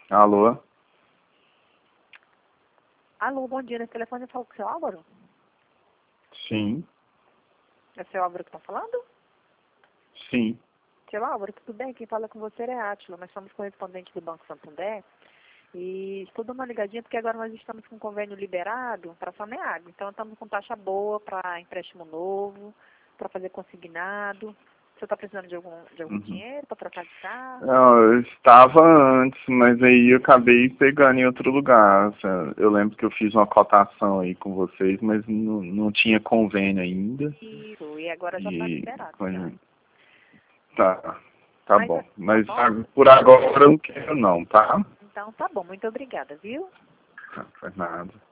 Alô? Alô, bom dia. Nesse telefone eu falo com o seu Álvaro? Sim, É o seu Álvaro que está falando? sim. Seu Álvaro, tudo bem? Quem fala com você é Átila. Nós somos correspondentes do Banco Santander. E estou dando uma ligadinha porque agora nós estamos com um convênio liberado para Saneago. Então estamos com taxa boa para empréstimo novo, para fazer consignado. Você está precisando de algum Uhum. dinheiro para trocar de carro? Não, eu estava antes, mas aí eu acabei pegando em outro lugar. Eu lembro que eu fiz uma cotação aí com vocês, mas não tinha convênio ainda. Isso, e agora já está E liberado. Já. coisa- tá Mas, bom. tá Mas bom? por agora eu não quero não, tá? Então tá bom. Muito obrigada, viu? Não faz nada.